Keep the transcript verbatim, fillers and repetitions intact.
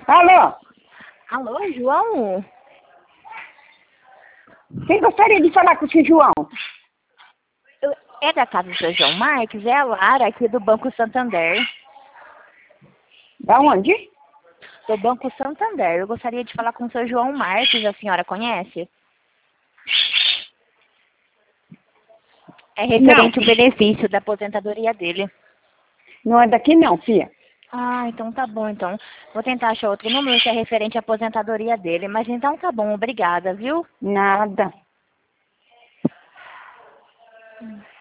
Alô? Alô, João? Quem gostaria de falar com o seu João? Eu, é da casa do seu João Marques? É a Lara, aqui do Banco Santander. Da onde? Do Banco Santander. Eu gostaria de falar com o seu João Marques, a senhora conhece? É referente Não. ao benefício da aposentadoria dele. Não é daqui não, filha. Ah, então tá bom, então. Vou tentar achar outro número que é referente à aposentadoria dele. Mas então tá bom, obrigada, viu? Nada.